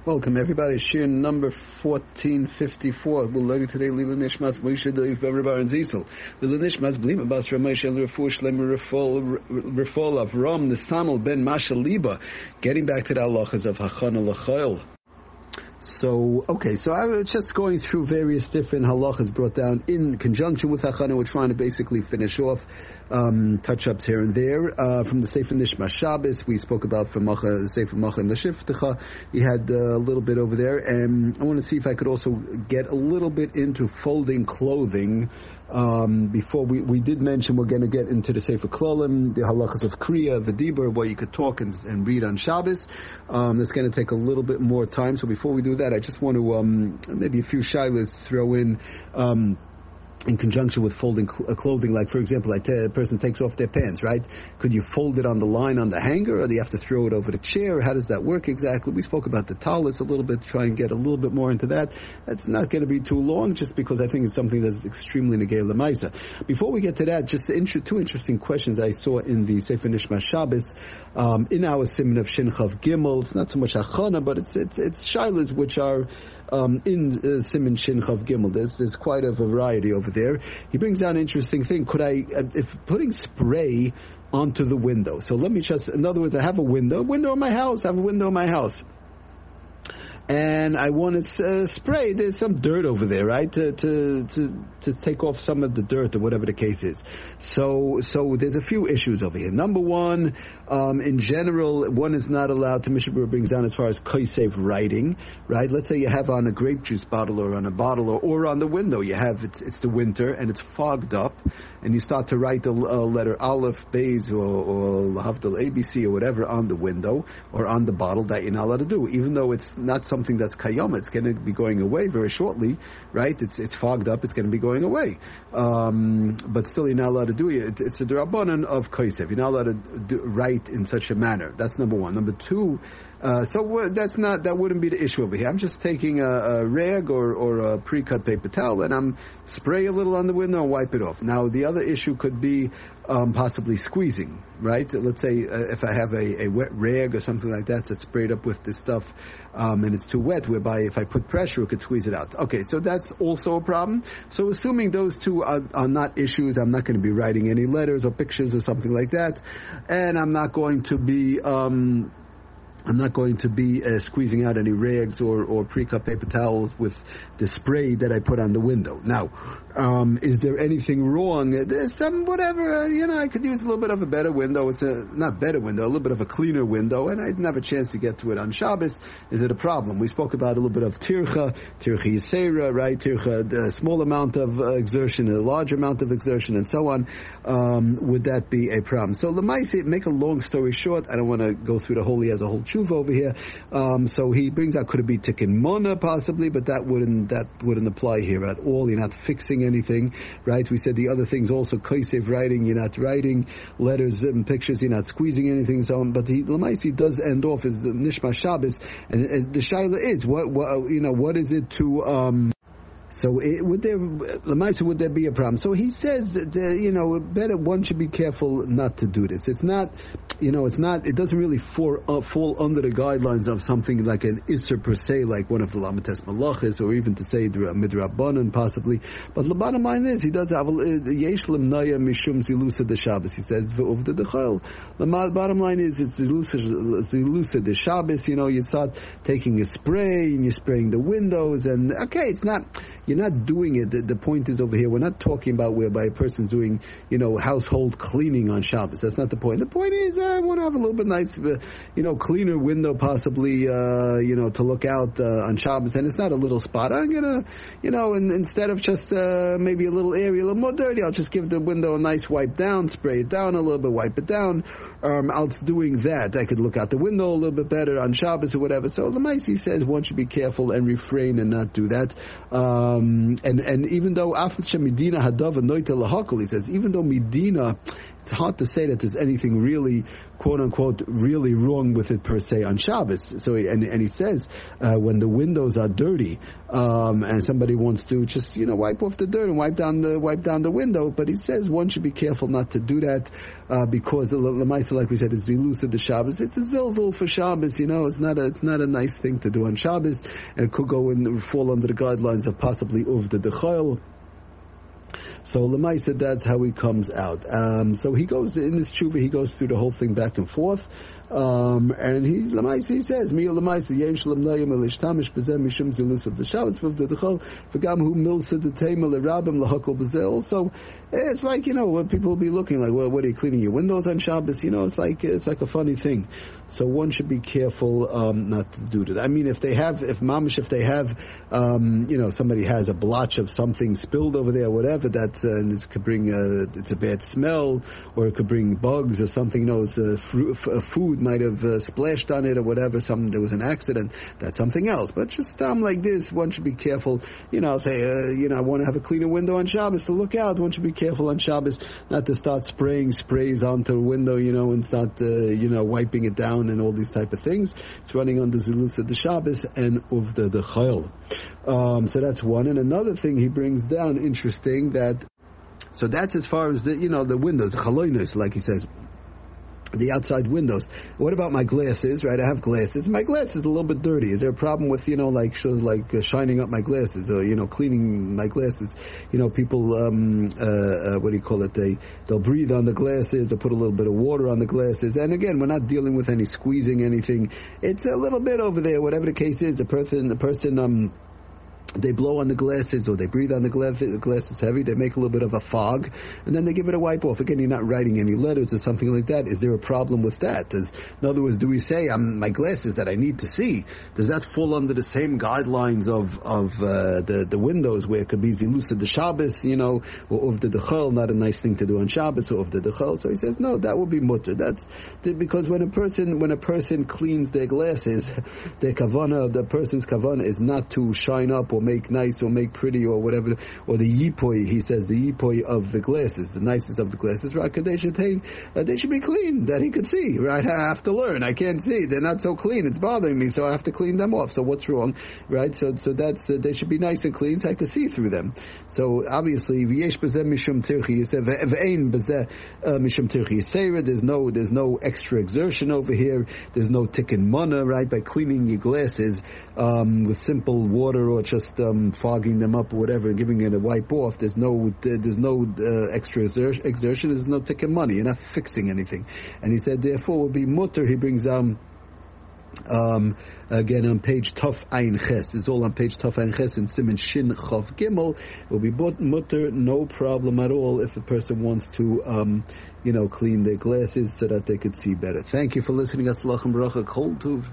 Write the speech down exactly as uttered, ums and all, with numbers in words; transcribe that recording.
Welcome everybody. Shir number fourteen fifty-four. We're learning today Lila Nishmas Moshe Doiv Bever and Zisel. Lila Nishmas Blima Bas Ramesh El Refuah Shlem Refol of Ram Nisanel Ben Masha Liba. Getting back to the halachas of Hachana L'Chayil. So, okay, so I was just going through various different halachas brought down in conjunction with Hachana. We're trying to basically finish off um, touch-ups here and there. Uh, from the Sefer Nishmas Shabbos, we spoke about from Macha, Sefer Macha and the Shiftecha. He had uh, a little bit over there. And I want to see if I could also get a little bit into folding clothing. Um, before we, we did mention we're going to get into the Sefer Klolim, the halachas of Kriya, V'dibur, where you could talk and, and read on Shabbos. Um, it's going to take a little bit more time. So before we do that, I just want to um, maybe a few shilas throw in. Um, in conjunction with folding cl- clothing, like for example, like a person takes off their pants, right? Could you fold it on the line on the hanger, or do you have to throw it over the chair? How does that work exactly? We spoke about the talis a little bit, try and get a little bit more into that. That's not going to be too long, just because I think it's something that's extremely negay l'maisa. Before we get to that, just inter- two interesting questions I saw in the Sefer Nishmas Shabbos, um, in our Siman of Shinchav Gimel. It's not so much Hachana, but it's it's it's shilas which are Um, in uh, Siman Shin Chav Gimel. There's, there's quite a variety over there. He brings down an interesting thing. Could I, uh, if putting spray onto the window, so let me just, in other words, I have a window, window in my house, I have a window in my house, and I want to uh, spray, there's some dirt over there, right, to, to to to take off some of the dirt or whatever the case is. So so there's a few issues over here. Number one, um, in general, one is not allowed to, Mishnah Berurah brings down as far as kosev writing, right? Let's say you have on a grape juice bottle or on a bottle or, or on the window, you have, it's it's the winter and it's fogged up, and you start to write the uh, letter Aleph, Beis, or, or Lahavdil, A B C, or whatever on the window or on the bottle, that you're not allowed to do, even though it's not something that's kayama, it's going to be going away very shortly, right? It's it's fogged up, it's going to be going away. Um, but still, you're not allowed to do it. It's a drabanan of kosev. You're not allowed to do, write in such a manner. That's number one. Number two, Uh, so uh, that's not, that wouldn't be the issue over here. I'm just taking a, a rag or, or a pre-cut paper towel, and I'm spray a little on the window and wipe it off. Now, the other issue could be um, possibly squeezing, right? Let's say uh, if I have a, a wet rag or something like that that's sprayed up with this stuff, um, and it's too wet, whereby if I put pressure, it could squeeze it out. Okay, so that's also a problem. So assuming those two are, are not issues, I'm not going to be writing any letters or pictures or something like that, and I'm not going to be um I'm not going to be uh, squeezing out any rags or, or pre-cut paper towels with the spray that I put on the window. Now, um, is there anything wrong? There's some, whatever, uh, you know, I could use a little bit of a better window. It's a, not better window, a little bit of a cleaner window, and I didn't have a chance to get to it on Shabbos. Is it a problem? We spoke about a little bit of tircha, tircha yisera, right? Tircha, a small amount of uh, exertion, a large amount of exertion, and so on. Um, would that be a problem? So, Lamaisi, make a long story short, I don't want to go through the whole, he has a whole tshuva over here. Um, so he brings out, could it be tikkun mona possibly, but that wouldn't, that wouldn't apply here at all. You're not fixing anything, right? We said the other things also, kosev writing, you're not writing letters and pictures, you're not squeezing anything, so on. But the Lamaisi does end off as the Nishmas Shabbos, and, and the shaila is, what, what, you know, what is it to, um, So it, would there, Lamaisa, would there be a problem? So he says that, uh, you know, better, one should be careful not to do this. It's not, you know, it's not, it doesn't really for, uh, fall under the guidelines of something like an Isser per se, like one of the Lamates Malachis, or even to say the Midrabanan possibly. But the bottom line is, he does have, Yesh Limnaya Mishum Zilusa de Shabbos. He says, V'uvda de Chayil. The bottom line is, it's Zilusa de Shabbos, you know, you start taking a spray, and you're spraying the windows, and okay, it's not, you're not doing it. The, the point is over here, we're not talking about whereby a person's doing, you know, household cleaning on Shabbos. That's not the point. The point is, I want to have a little bit nice, uh, you know, cleaner window possibly, uh, you know, to look out uh, on Shabbos. And it's not a little spot. I'm going to, you know, and instead of just uh, maybe a little area, a little more dirty, I'll just give the window a nice wipe down, spray it down a little bit, wipe it down. Um, else doing that, I could look out the window a little bit better on Shabbos or whatever. So the Maisi says one should be careful and refrain and not do that. Um, and, and even though Afat Medina Hadava Noita Lahakal, he says, even though Medina, it's hard to say that there's anything really, quote unquote, really wrong with it per se on Shabbos. So, he, and, and he says, uh, when the windows are dirty, um, and somebody wants to just, you know, wipe off the dirt and wipe down the, wipe down the window, but he says one should be careful not to do that, uh, because the Lamaisa, like we said, is Zilus of the Shabbos. It's a zilzul for Shabbos, you know, it's not a, it's not a nice thing to do on Shabbos, and it could go and fall under the guidelines of possibly Uvda Dechayel. So Lamaisa, that's how he comes out. Um, so he goes, in this tshuva, he goes through the whole thing back and forth. Um, and he, Lamaisa, he says, Mi Lamaisa, Yen Shalom Nayim Elishtamish Bezem Mishum Zilus of the Shabbos, V'vda Dechol, V'gam Hu Milsa D'Teima L'Rabim L'Hakol B'Zel. So it's like, you know, what people will be looking like, well, what are you cleaning your windows on Shabbos? You know, it's like, it's like a funny thing. So one should be careful, um, not to do that. I mean, if they have, if mamish, if they have, um, you know, somebody has a blotch of something spilled over there, whatever, that, uh, and it could bring a, it's a bad smell, or it could bring bugs or something, you know, it's a, fru- a food might have uh, splashed on it or whatever, some, there was an accident, that's something else. But just um, like this, one should be careful, you know, say, uh, you know, I want to have a cleaner window on Shabbos to look out. One should be careful on Shabbos not to start spraying sprays onto the window, you know, and start, uh, you know, wiping it down and all these type of things. It's running under Zilus of the Shabbos and Uvda Dechayel. Um, so that's one. And another thing he brings down, interesting, that, so that's as far as the, you know, the windows, chaloinos, like he says, the outside windows. What about my glasses, right? I have glasses. My glass is a little bit dirty. Is there a problem with, you know, like, shows like uh, shining up my glasses, or, you know, cleaning my glasses? You know, people, um, uh, uh, what do you call it? They, they'll breathe on the glasses or put a little bit of water on the glasses. And again, we're not dealing with any squeezing anything. It's a little bit over there, whatever the case is. The person, the person, um, they blow on the glasses, or they breathe on the glass, the glass is heavy, they make a little bit of a fog, and then they give it a wipe off. Again, you're not writing any letters or something like that. Is there a problem with that? Does, in other words, do we say, um, my glasses that I need to see, does that fall under the same guidelines of, of, uh, the, the windows, where it could be Zilus of the Shabbos, you know, or Uvda Dechol, not a nice thing to do on Shabbos, or Uvda Dechol? So he says, no, that would be mutter. That's, because when a person, when a person cleans their glasses, their kavana, the person's kavana is not to shine up or make nice or make pretty or whatever, or the yipoi, he says, the yipoi of the glasses, the nicest of the glasses, right? They should take, uh, they should be clean, that he could see, right? I have to learn. I can't see. They're not so clean. It's bothering me, so I have to clean them off. So what's wrong, right? So, so that's, uh, they should be nice and clean, so I can see through them. So obviously, v'yesh bezeh mishum tirchi, you said, v'ein bezeh mishum tirchi yisera, there's no, there's no extra exertion over here. There's no tikkun mana, right? By cleaning your glasses, um, with simple water, or just um, fogging them up or whatever, and giving it a wipe off. There's no there's no uh, extra exer- exertion. There's no tikkun money. You're not fixing anything. And he said, therefore, it will be mutter. He brings down um, again on page Taf Ein Ches. It's all on page Taf Ein Ches in Siman Shin Chav Gimel. It will be mutter, no problem at all, if the person wants to, um, you know, clean their glasses so that they could see better. Thank you for listening. Aslachem Bracha Kol Tuv.